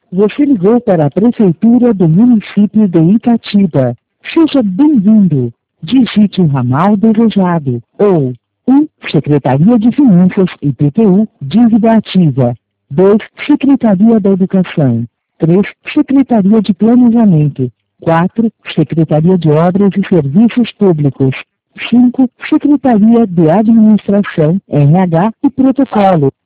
Você ligou para a Prefeitura do município de Itatiba. Seja bem-vindo. Digite o ramal desejado. Ou 1. Secretaria de Finanças e IPTU, dívida ativa. 2. Secretaria da Educação. 3. Secretaria de Planejamento. 4. Secretaria de Obras e Serviços Públicos. 5. Secretaria de Administração, RH e Protocolo.